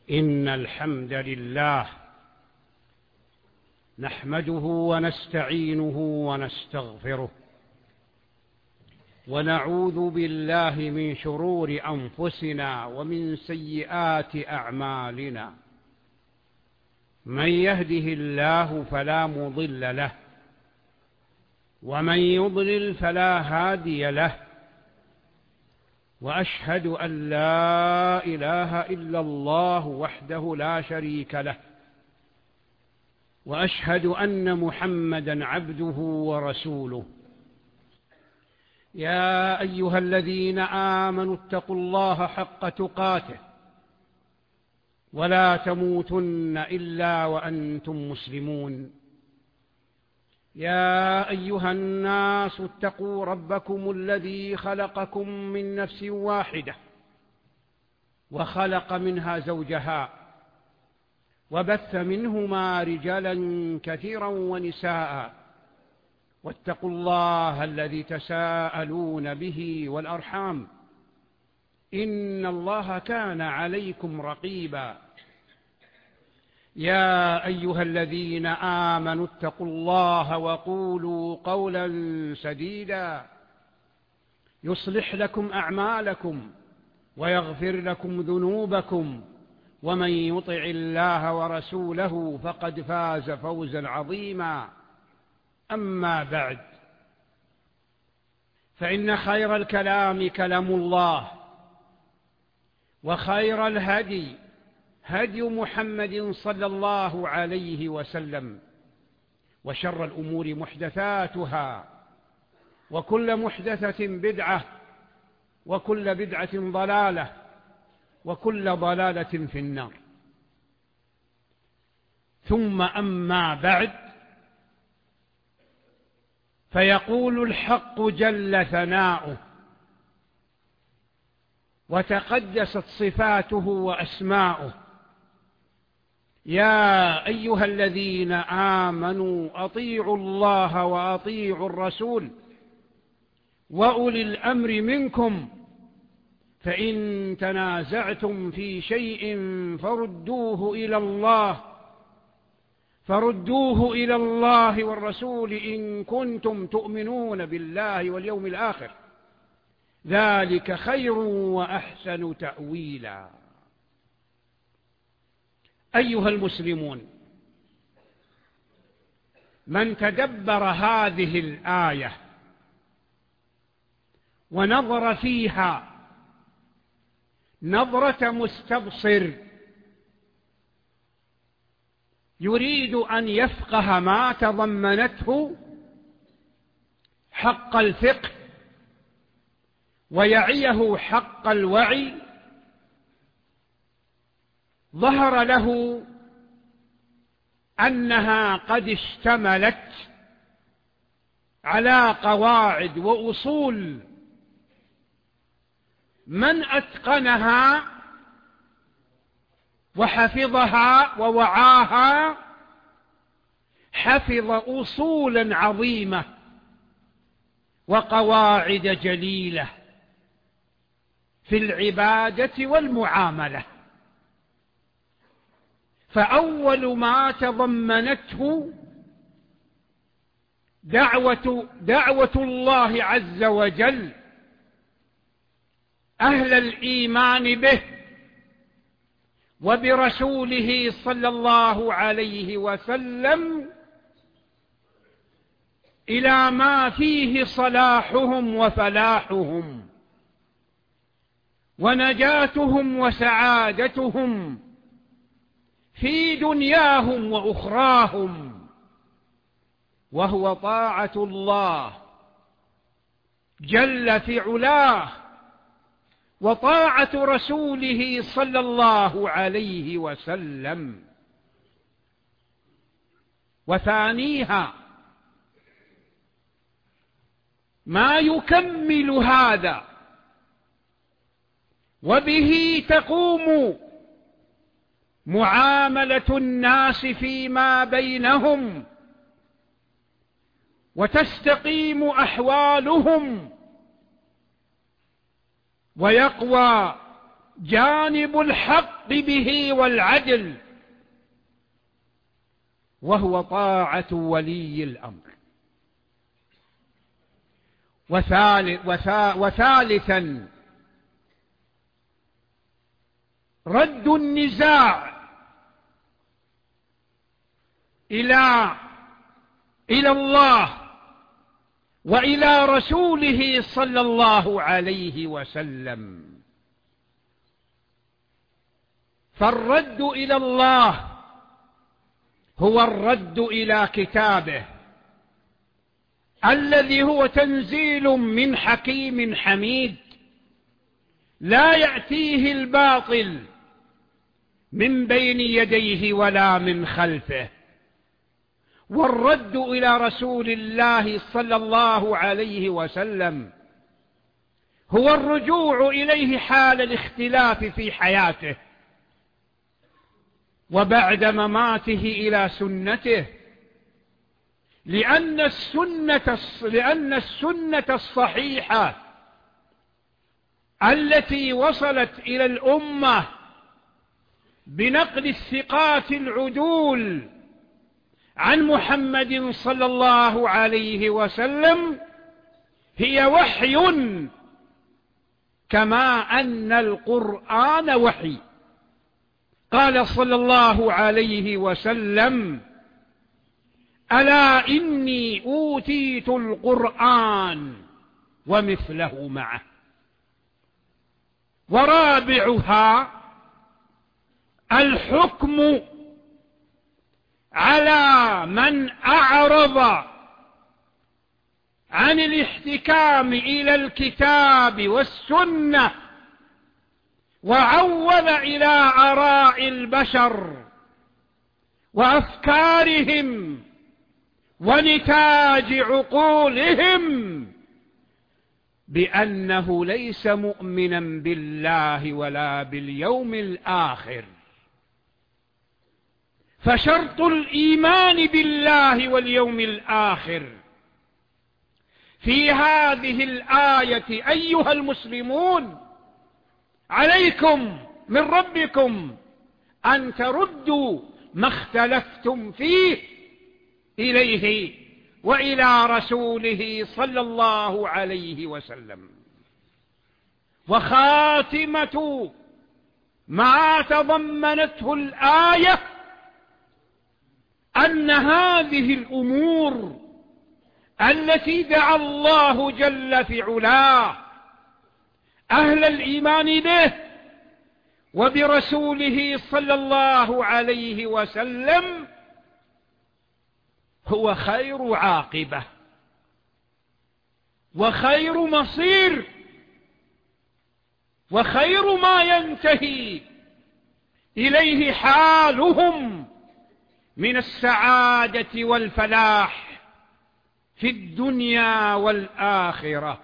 إن الحمد لله نحمده ونستعينه ونستغفره ونعوذ بالله من شرور أنفسنا ومن سيئات أعمالنا. من يهده الله فلا مضل له ومن يضلل فلا هادي له، وأشهد أن لا إله إلا الله وحده لا شريك له، وأشهد أن محمدًا عبده ورسوله. يا أيها الذين آمنوا اتقوا الله حق تقاته ولا تموتن إلا وأنتم مسلمون. يا أيها الناس اتقوا ربكم الذي خلقكم من نفس واحدة وخلق منها زوجها وبث منهما رجالا كثيرا ونساء، واتقوا الله الذي تساءلون به والأرحام إن الله كان عليكم رقيبا. يا أيها الذين آمنوا اتقوا الله وقولوا قولا سديدا يصلح لكم أعمالكم ويغفر لكم ذنوبكم، ومن يطع الله ورسوله فقد فاز فوزا عظيما. أما بعد، فإن خير الكلام كلام الله، وخير الهدي هدي محمد صلى الله عليه وسلم، وشر الأمور محدثاتها، وكل محدثة بدعة، وكل بدعة ضلالة، وكل ضلالة في النار. ثم أما بعد، فيقول الحق جل ثناؤه وتقدست صفاته وأسماؤه: يا أيها الذين آمنوا أطيعوا الله وأطيعوا الرسول وأولي الأمر منكم، فإن تنازعتم في شيء فردوه إلى الله والرسول إن كنتم تؤمنون بالله واليوم الآخر، ذلك خير وأحسن تأويلا. أيها المسلمون، من تدبر هذه الآية ونظر فيها نظرة مستبصر يريد أن يفقه ما تضمنته حق الفقه ويعيه حق الوعي، ظهر له أنها قد اشتملت على قواعد وأصول من أتقنها وحفظها ووعاها حفظ أصولا عظيمة وقواعد جليلة في العبادة والمعاملة. فأول ما تضمنته دعوة الله عز وجل أهل الإيمان به وبرسوله صلى الله عليه وسلم إلى ما فيه صلاحهم وفلاحهم ونجاتهم وسعادتهم في دنياهم وأخراهم، وهو طاعة الله جل في علاه وطاعة رسوله صلى الله عليه وسلم. وثانيها ما يكمل هذا وبه تقوم معاملة الناس فيما بينهم وتستقيم أحوالهم ويقوى جانب الحق الحق به والعدل، وهو طاعة ولي الأمر. وثالثا رد النزاع إلى الله وإلى رسوله صلى الله عليه وسلم. فالرد إلى الله هو الرد إلى كتابه الذي هو تنزيل من حكيم حميد، لا يأتيه الباطل من بين يديه ولا من خلفه. والرد إلى رسول الله صلى الله عليه وسلم هو الرجوع إليه حال الاختلاف في حياته، وبعد مماته إلى سنته، لأن السنة الصحيحة التي وصلت إلى الأمة بنقل الثقات العدول عن محمد صلى الله عليه وسلم هي وحي، كما أن القرآن وحي. قال صلى الله عليه وسلم: ألا إني أوتيت القرآن ومثله معه. ورابعها الحكم على من أعرض عن الاحتكام إلى الكتاب والسنة وعول إلى آراء البشر وأفكارهم ونتاج عقولهم بأنه ليس مؤمنا بالله ولا باليوم الآخر. فشرط الإيمان بالله واليوم الآخر في هذه الآية أيها المسلمون عليكم من ربكم أن تردوا ما اختلفتم فيه إليه وإلى رسوله صلى الله عليه وسلم. وخاتمة ما تضمنته الآية أن هذه الأمور التي دعا الله جل في علاه أهل الإيمان به وبرسوله صلى الله عليه وسلم هو خير عاقبة وخير مصير وخير ما ينتهي إليه حالهم من السعادة والفلاح في الدنيا والآخرة.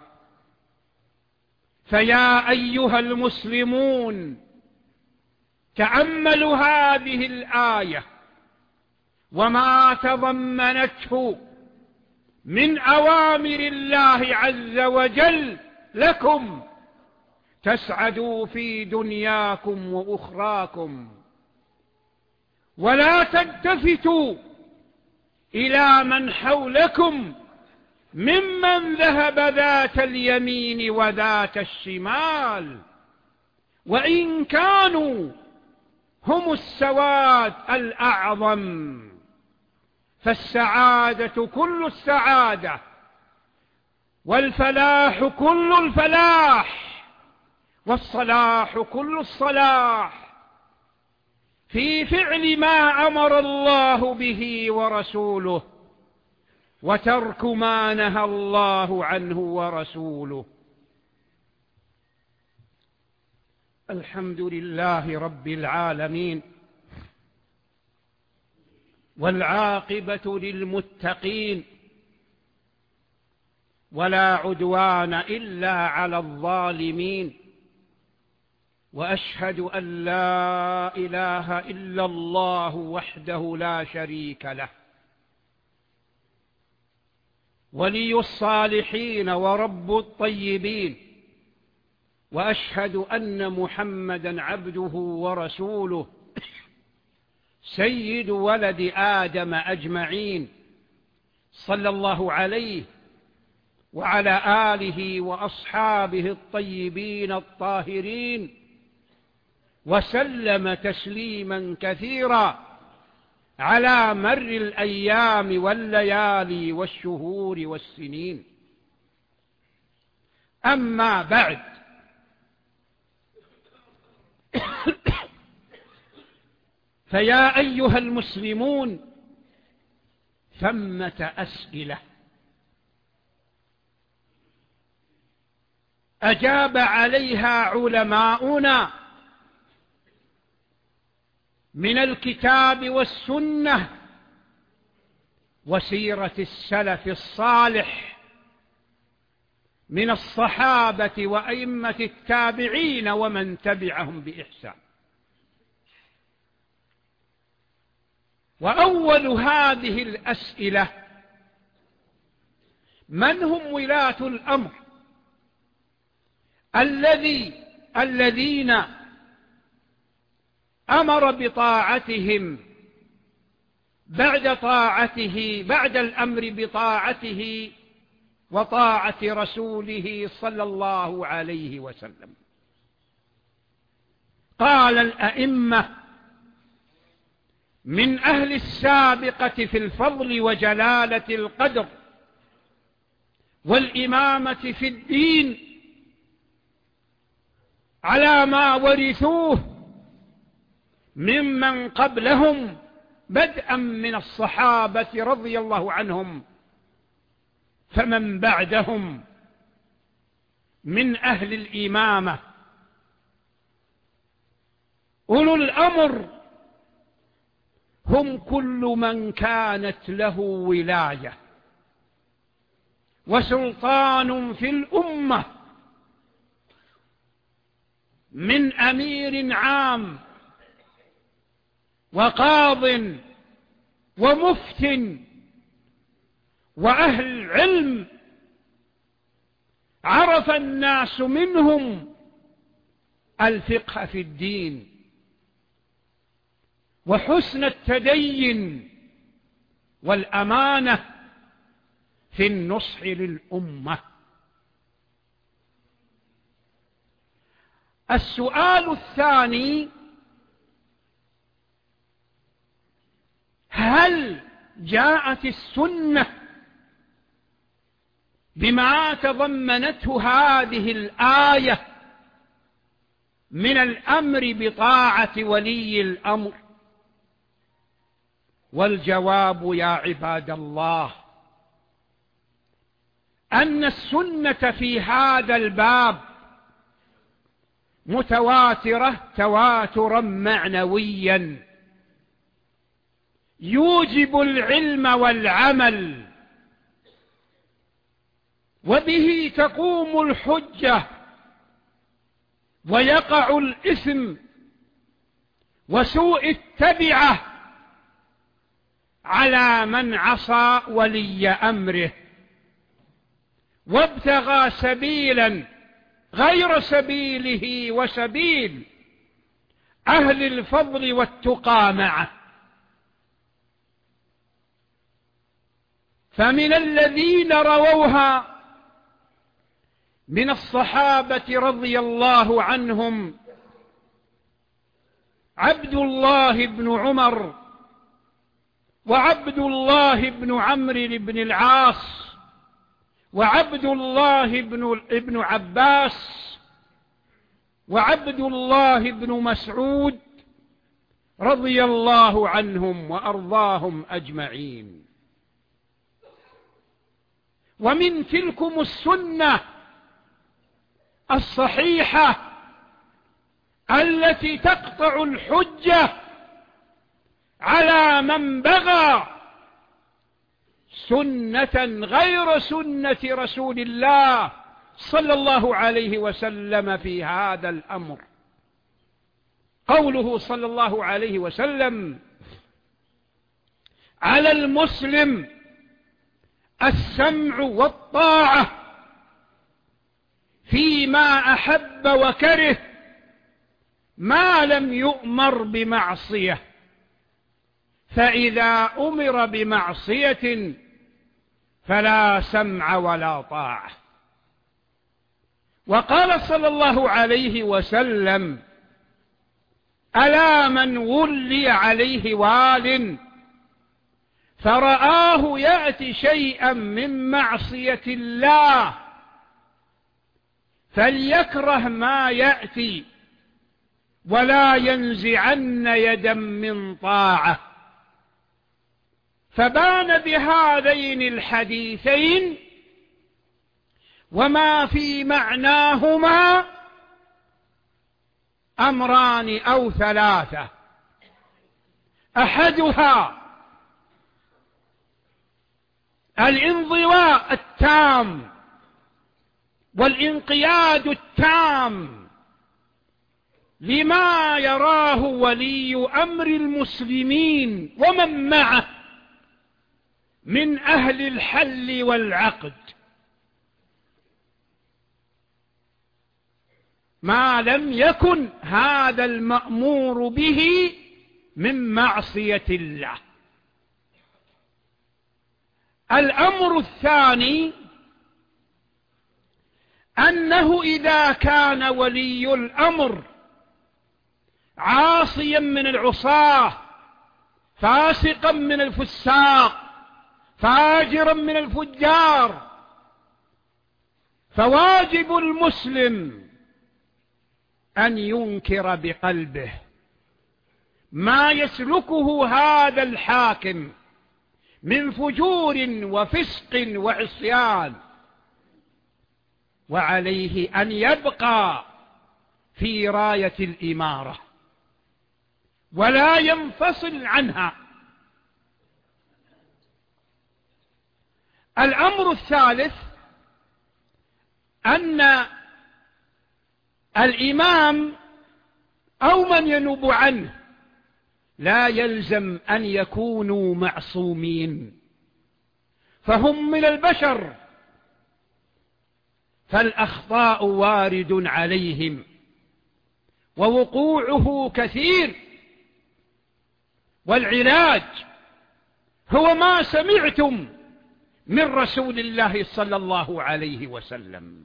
فيا أيها المسلمون تأملوا هذه الآية وما تضمنته من أوامر الله عز وجل لكم تسعدوا في دنياكم وأخراكم، ولا تلتفتوا إلى من حولكم ممن ذهب ذات اليمين وذات الشمال، وإن كانوا هم السواد الأعظم. فالسعادة كل السعادة والفلاح كل الفلاح والصلاح كل الصلاح في فعل ما أمر الله به ورسوله وترك ما نهى الله عنه ورسوله. الحمد لله رب العالمين، والعاقبة للمتقين، ولا عدوان إلا على الظالمين. وأشهد أن لا إله إلا الله وحده لا شريك له، ولي الصالحين ورب الطيبين، وأشهد أن محمدا عبده ورسوله سيد ولد آدم أجمعين، صلى الله عليه وعلى آله وأصحابه الطيبين الطاهرين، وسلم تسليما كثيرا على مر الأيام والليالي والشهور والسنين. أما بعد، فيا أيها المسلمون، ثمة أسئلة أجاب عليها علماؤنا من الكتاب والسنة وسيرة السلف الصالح من الصحابة وأئمة التابعين ومن تبعهم بإحسان. وأول هذه الأسئلة: من هم ولاة الأمر الذين أمر بطاعتهم بعد الأمر بطاعته وطاعة رسوله صلى الله عليه وسلم؟ قال الأئمة من أهل السابقة في الفضل وجلالة القدر والإمامة في الدين على ما ورثوه ممن قبلهم، بدءا من الصحابة رضي الله عنهم، فمن بعدهم من أهل الإمامة. أولو الأمر هم كل من كانت له ولاية وسلطان في الأمة، من أمير عام وقاض ومفت وأهل علم، عرف الناس منهم الفقه في الدين وحسن التدين والأمانة في النصح للأمة. السؤال الثاني: هل جاءت السنة بما تضمنته هذه الآية من الأمر بطاعة ولي الأمر؟ والجواب يا عباد الله أن السنة في هذا الباب متواترة تواترا معنويا يوجب العلم والعمل، وبه تقوم الحجة ويقع الإثم وسوء التبعة على من عصى ولي أمره وابتغى سبيلا غير سبيله وسبيل أهل الفضل والتقى معه. فمن الذين رووها من الصحابة رضي الله عنهم عبد الله بن عمر وعبد الله بن عمرو بن العاص وعبد الله بن عباس وعبد الله بن مسعود رضي الله عنهم وأرضاهم أجمعين. ومن تلكم السنة الصحيحة التي تقطع الحجة على من بغى سنة غير سنة رسول الله صلى الله عليه وسلم في هذا الأمر. قوله صلى الله عليه وسلم: على المسلم السمع والطاعة فيما أحب وكره ما لم يؤمر بمعصية، فإذا أمر بمعصية فلا سمع ولا طاعة. وقال صلى الله عليه وسلم: ألا من ولي عليه وال فرآه يأتي شيئا من معصية الله فليكره ما يأتي ولا ينزعن يدا من طاعة. فبان بهذين الحديثين وما في معناهما أمران أو ثلاثة: أحدها الانضواء التام والانقياد التام لما يراه ولي أمر المسلمين ومن معه من أهل الحل والعقد، ما لم يكن هذا المأمور به من معصية الله. الأمر الثاني أنه إذا كان ولي الأمر عاصيا من العصاة، فاسقا من الفساق، فاجرا من الفجار، فواجب المسلم أن ينكر بقلبه ما يسلكه هذا الحاكم من فجور وفسق وعصيان، وعليه أن يبقى في راية الإمارة ولا ينفصل عنها. الأمر الثالث أن الإمام أو من ينوب عنه لا يلزم أن يكونوا معصومين، فهم من البشر، فالأخطاء وارد عليهم ووقوعه كثير، والعلاج هو ما سمعتم من رسول الله صلى الله عليه وسلم.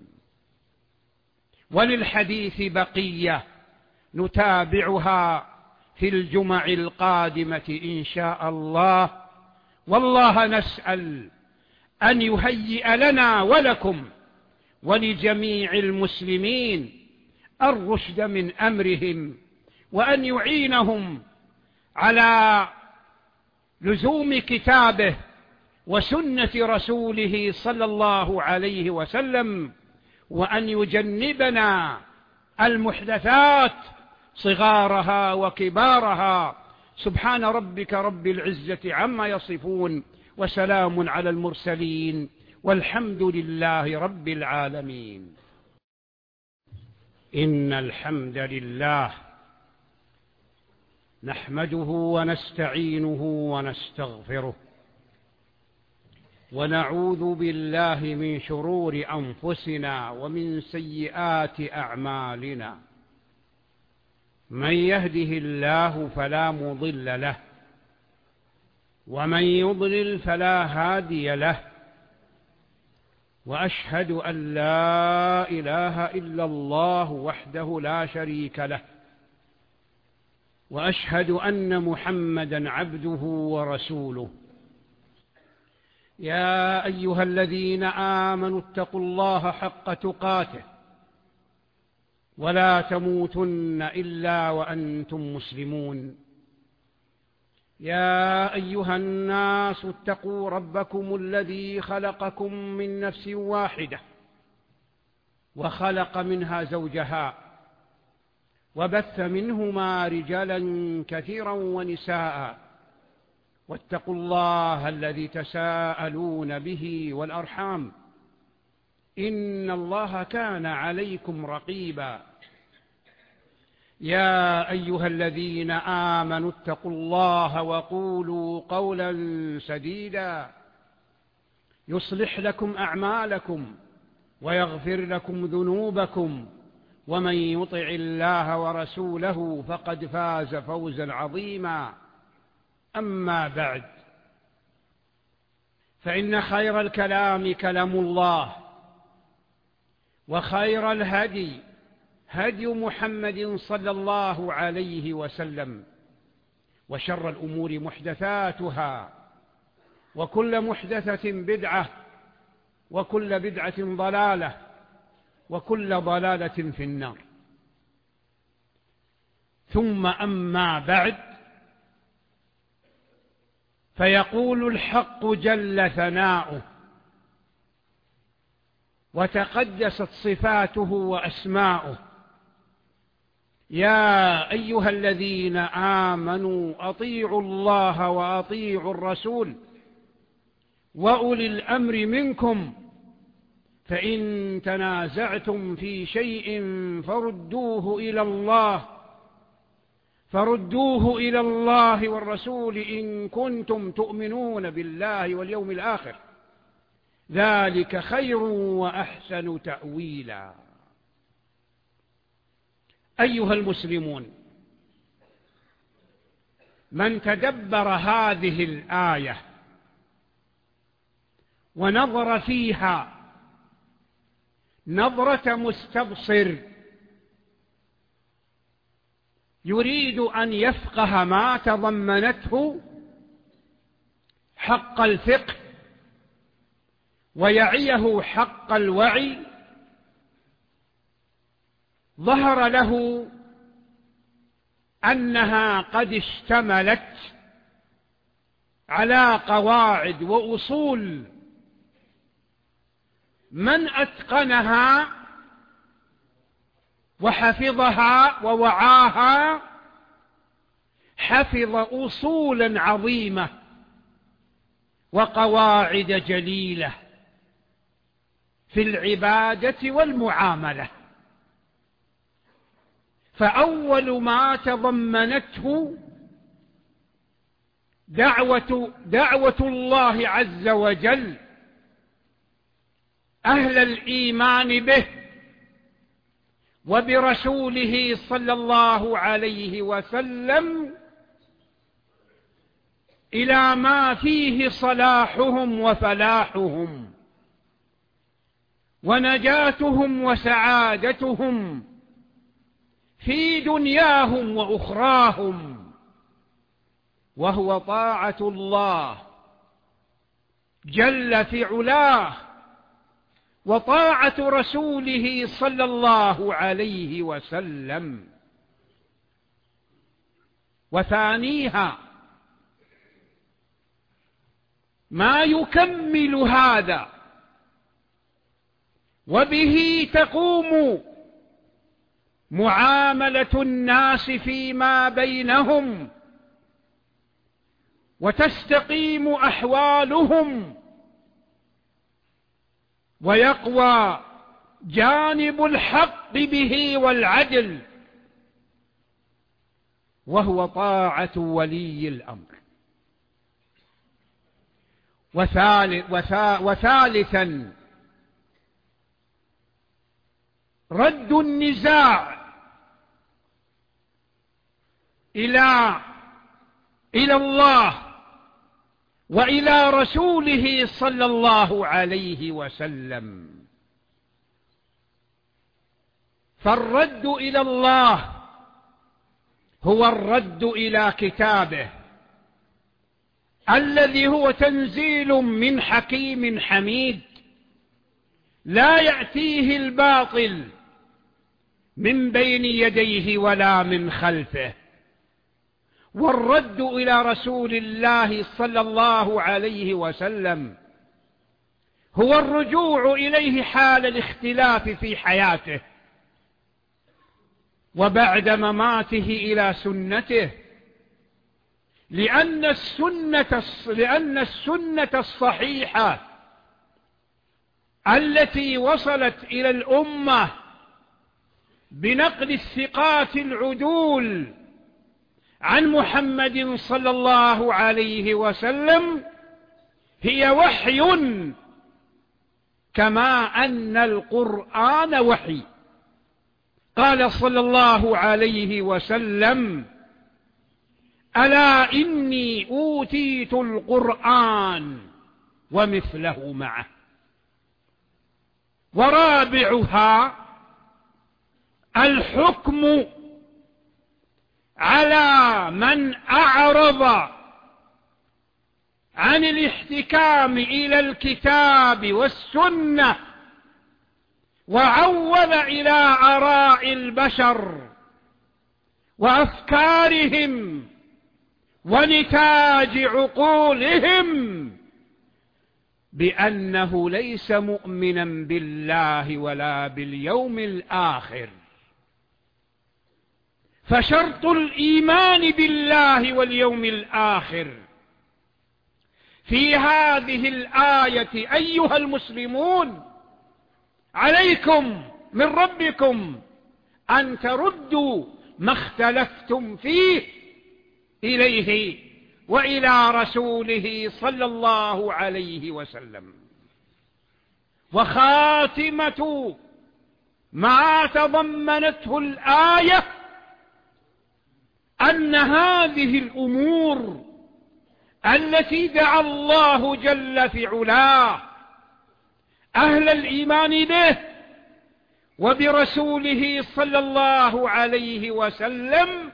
وللحديث بقية نتابعها في الجمع القادمة إن شاء الله، والله نسأل أن يهيئ لنا ولكم ولجميع المسلمين الرشد من أمرهم، وأن يعينهم على لزوم كتابه وسنة رسوله صلى الله عليه وسلم، وأن يجنبنا المحدثات صغارها وكبارها. سبحان ربك رب العزة عما يصفون، وسلام على المرسلين، والحمد لله رب العالمين. إن الحمد لله نحمده ونستعينه ونستغفره، ونعوذ بالله من شرور أنفسنا ومن سيئات أعمالنا. من يهده الله فلا مضل له، ومن يضلل فلا هادي له، وأشهد أن لا إله إلا الله وحده لا شريك له، وأشهد أن محمدًا عبده ورسوله. يا أيها الذين آمنوا اتقوا الله حق تقاته ولا تموتن إلا وأنتم مسلمون. يا أيها الناس اتقوا ربكم الذي خلقكم من نفس واحدة وخلق منها زوجها وبث منهما رجالا كثيرا ونساء، واتقوا الله الذي تساءلون به والأرحام، إن الله كان عليكم رقيبا. يا أيها الذين آمنوا اتقوا الله وقولوا قولا سديدا يصلح لكم أعمالكم ويغفر لكم ذنوبكم، ومن يطع الله ورسوله فقد فاز فوزا عظيما. أما بعد، فإن خير الكلام كلام الله، وخير الهدي هدي محمد صلى الله عليه وسلم، وشر الأمور محدثاتها، وكل محدثة بدعة، وكل بدعة ضلالة، وكل ضلالة في النار. ثم أما بعد، فيقول الحق جل ثناؤه وتقدست صفاته وأسماؤه: يا أيها الذين آمنوا أطيعوا الله وأطيعوا الرسول وأولي الأمر منكم، فإن تنازعتم في شيء فردوه إلى الله والرسول إن كنتم تؤمنون بالله واليوم الآخر، ذلك خير وأحسن تأويلا. أيها المسلمون، من تدبر هذه الآية ونظر فيها نظرة مستبصر يريد أن يفقه ما تضمنته حق الفقه ويعيه حق الوعي، ظهر له أنها قد اشتملت على قواعد وأصول من أتقنها وحفظها ووعاها حفظ أصولا عظيمة وقواعد جليلة في العبادة والمعاملة. فأول ما تضمنته دعوة الله عز وجل أهل الإيمان به وبرسوله صلى الله عليه وسلم إلى ما فيه صلاحهم وفلاحهم ونجاتهم وسعادتهم في دنياهم وأخراهم، وهو طاعة الله جل في علاه وطاعة رسوله صلى الله عليه وسلم. وثانيها ما يكمل هذا وبه تقوم معاملة الناس فيما بينهم وتستقيم أحوالهم ويقوى جانب الحق به والعدل، وهو طاعة ولي الأمر. وثالثا رد النزاع إلى الله وإلى رسوله صلى الله عليه وسلم. فالرد إلى الله هو الرد إلى كتابه الذي هو تنزيل من حكيم حميد لا يأتيه الباطل من بين يديه ولا من خلفه. والرد إلى رسول الله صلى الله عليه وسلم هو الرجوع إليه حال الاختلاف في حياته وبعد مماته إلى سنته، لأن السنة الصحيحة التي وصلت إلى الأمة بنقل الثقات العدول عن محمد صلى الله عليه وسلم هي وحي كما أن القرآن وحي. قال صلى الله عليه وسلم: ألا إني أوتيت القرآن ومثله معه. ورابعها الحكم على من أعرض عن الاحتكام إلى الكتاب والسنة وعول إلى آراء البشر وأفكارهم ونتاج عقولهم بأنه ليس مؤمنا بالله ولا باليوم الآخر. فشرط الإيمان بالله واليوم الآخر في هذه الآية أيها المسلمون عليكم من ربكم أن تردوا ما اختلفتم فيه إليه وإلى رسوله صلى الله عليه وسلم. وخاتمة ما تضمنته الآية أن هذه الأمور التي دعا الله جل في علاه أهل الإيمان به وبرسوله صلى الله عليه وسلم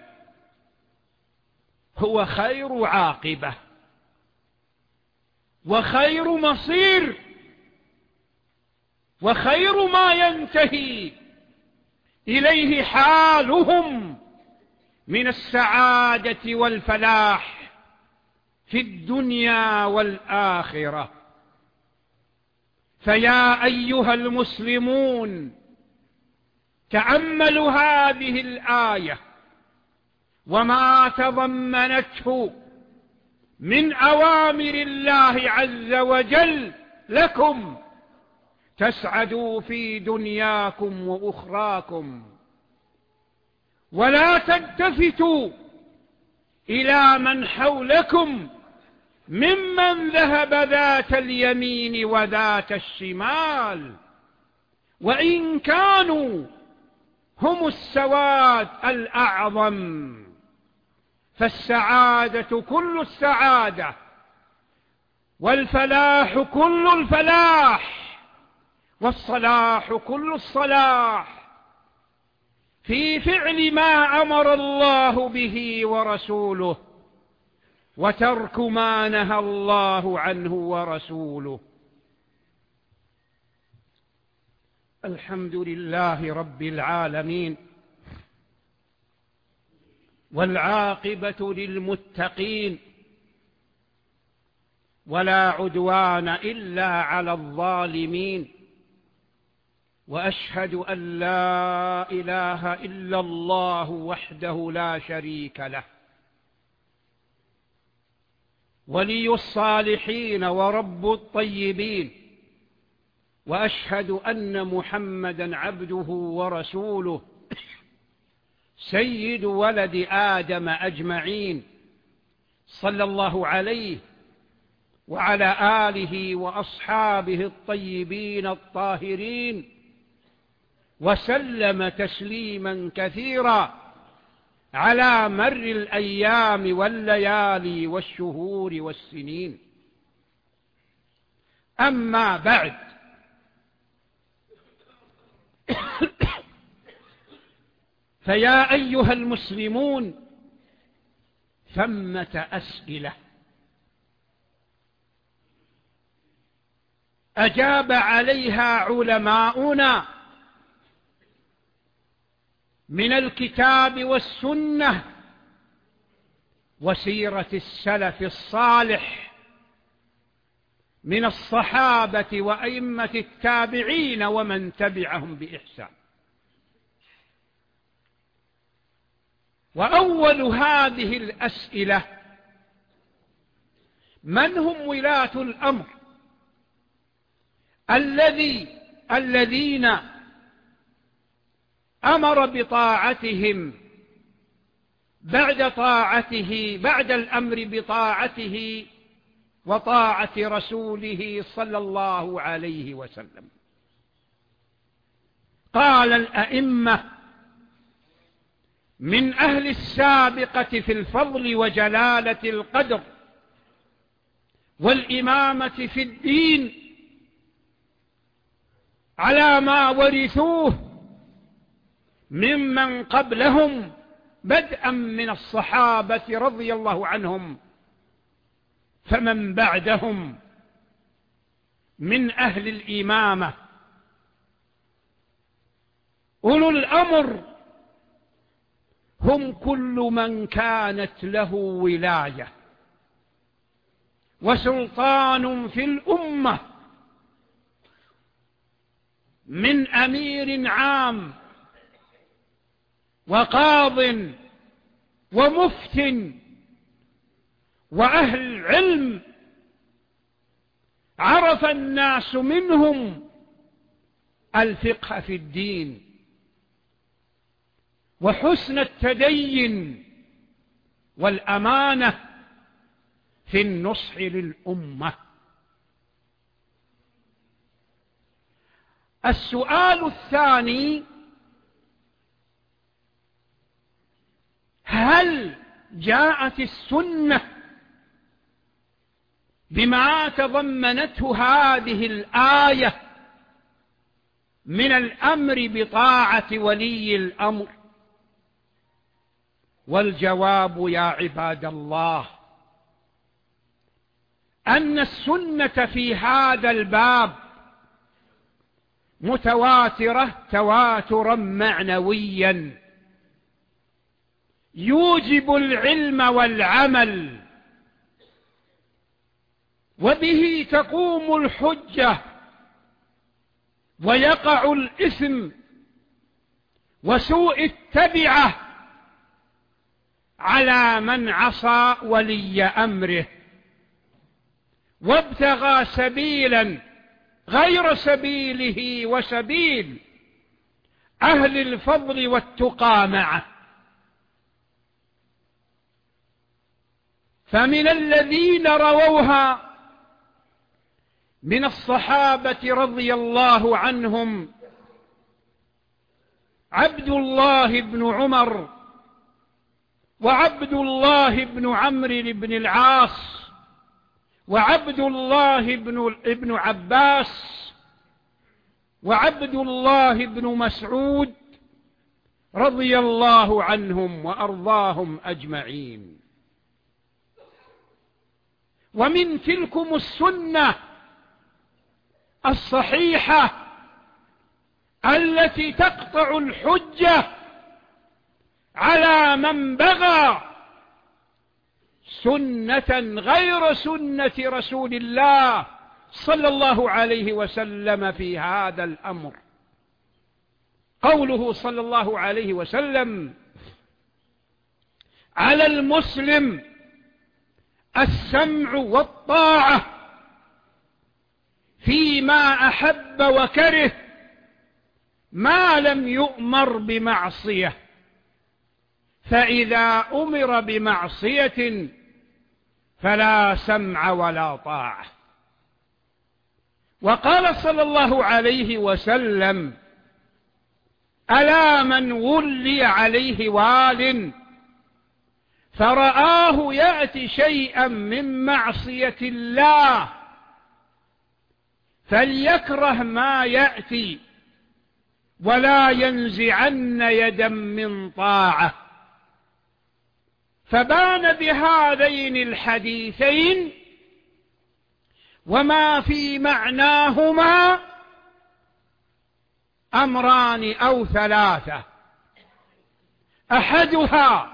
هو خير عاقبة وخير مصير وخير ما ينتهي إليه حالهم من السعادة والفلاح في الدنيا والآخرة. فيا أيها المسلمون تأملوا هذه الآية وما تضمنته من أوامر الله عز وجل لكم تسعدوا في دنياكم وأخراكم، ولا تلتفتوا إلى من حولكم ممن ذهب ذات اليمين وذات الشمال، وإن كانوا هم السواد الأعظم. فالسعادة كل السعادة والفلاح كل الفلاح والصلاح كل الصلاح في فعل ما أمر الله به ورسوله وترك ما نهى الله عنه ورسوله. الحمد لله رب العالمين، والعاقبة للمتقين، ولا عدوان إلا على الظالمين. وأشهد أن لا إله إلا الله وحده لا شريك له، ولي الصالحين ورب الطيبين. وأشهد أن محمدا عبده ورسوله سيد ولد آدم أجمعين، صلى الله عليه وعلى آله وأصحابه الطيبين الطاهرين، وسلم تسليما كثيرا على مر الأيام والليالي والشهور والسنين. أما بعد، فيا أيها المسلمون ثمة أسئلة أجاب عليها علماؤنا من الكتاب والسنة وسيرة السلف الصالح من الصحابة وأئمة التابعين ومن تبعهم بإحسان. وأول هذه الأسئلة: من هم ولاة الأمر الذين أمر بطاعتهم بعد الأمر بطاعته وطاعة رسوله صلى الله عليه وسلم. قال الأئمة من أهل السابقة في الفضل وجلالة القدر والإمامة في الدين على ما ورثوه ممن قبلهم بدءا من الصحابة رضي الله عنهم، فمن بعدهم من أهل الإمامة أولو الأمر هم كل من كانت له ولاية وسلطان في الأمة من أمير عام وقاض ومفت وأهل علم عرف الناس منهم الفقه في الدين وحسن التدين والأمانة في النصح للأمة. السؤال الثاني: هل جاءت السنة بما تضمنته هذه الآية من الأمر بطاعة ولي الأمر؟ والجواب يا عباد الله أن السنة في هذا الباب متواترة تواترا معنويا يوجب العلم والعمل، وبه تقوم الحجة ويقع الإثم وسوء التبعة على من عصى ولي أمره وابتغى سبيلا غير سبيله وسبيل أهل الفضل والتقى معه. فمن الذين رووها من الصحابة رضي الله عنهم عبد الله بن عمر وعبد الله بن عمرو بن العاص وعبد الله بن عباس وعبد الله بن مسعود رضي الله عنهم وأرضاهم أجمعين. ومن تلكم السنة الصحيحة التي تقطع الحجة على من بغى سنة غير سنة رسول الله صلى الله عليه وسلم في هذا الأمر. قوله صلى الله عليه وسلم: على المسلم السمع والطاعة فيما أحب وكره ما لم يؤمر بمعصية، فإذا أمر بمعصية فلا سمع ولا طاعة. وقال صلى الله عليه وسلم: ألا من ولي عليه وال فرآه يأتي شيئا من معصية الله فليكره ما يأتي ولا ينزعن يدا من طاعة. فبان بهذين الحديثين وما في معناهما أمران أو ثلاثة: أحدها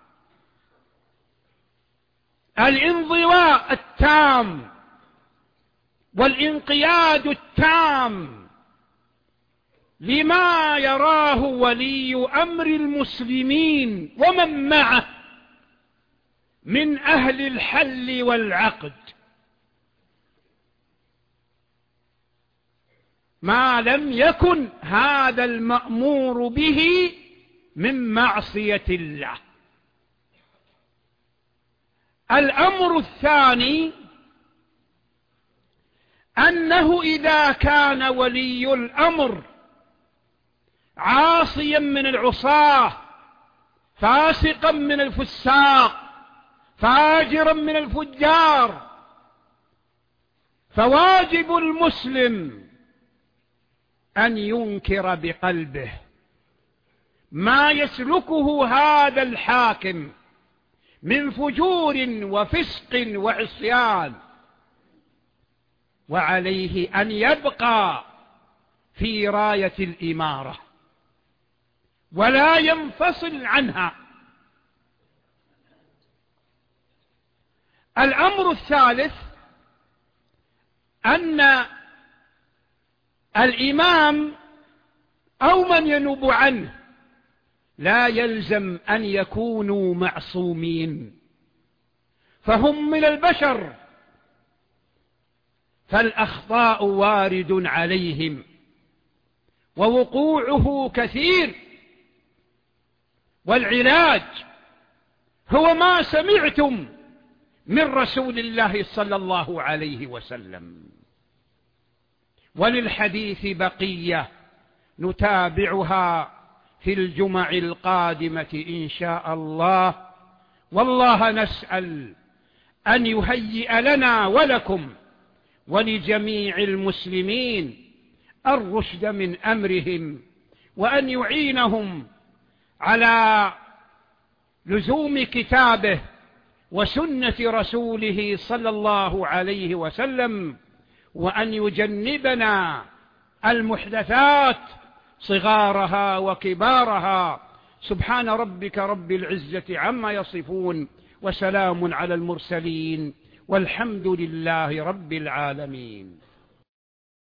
الانضواء التام والانقياد التام لما يراه ولي أمر المسلمين ومن معه من أهل الحل والعقد، ما لم يكن هذا المأمور به من معصية الله. الأمر الثاني أنه إذا كان ولي الأمر عاصيا من العصاة، فاسقا من الفساق، فاجرا من الفجار، فواجب المسلم أن ينكر بقلبه ما يسلكه هذا الحاكم من فجور وفسق وعصيان، وعليه أن يبقى في راية الإمارة ولا ينفصل عنها. الأمر الثالث أن الإمام أو من ينوب عنه لا يلزم أن يكونوا معصومين، فهم من البشر، فالأخطاء وارد عليهم ووقوعه كثير، والعلاج هو ما سمعتم من رسول الله صلى الله عليه وسلم. وللحديث بقية نتابعها في الجمع القادمة إن شاء الله، والله نسأل أن يهيئ لنا ولكم ولجميع المسلمين الرشد من أمرهم، وأن يعينهم على لزوم كتابه وسنة رسوله صلى الله عليه وسلم، وأن يجنبنا المحدثات صغارها وكبارها. سبحان ربك رب العزة عما يصفون، وسلام على المرسلين، والحمد لله رب العالمين.